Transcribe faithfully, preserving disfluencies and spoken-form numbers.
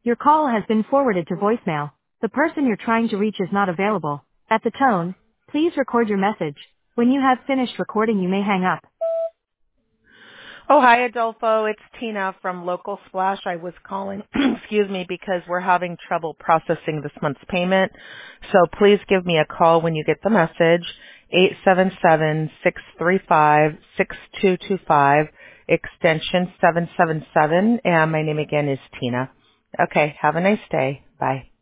Your call has been forwarded to voicemail. The person you're trying to reach is not available. At the tone, please record your message. When you have finished recording, you may hang up. Oh, hi, Adolfo. It's Tina from Local Splash. I was calling, excuse me, because we're having trouble processing this month's payment. So please give me a call when you get the message, eight seven seven, six three five, six two two five, extension seven seven seven, and my name again is Tina. Okay, have a nice day. Bye.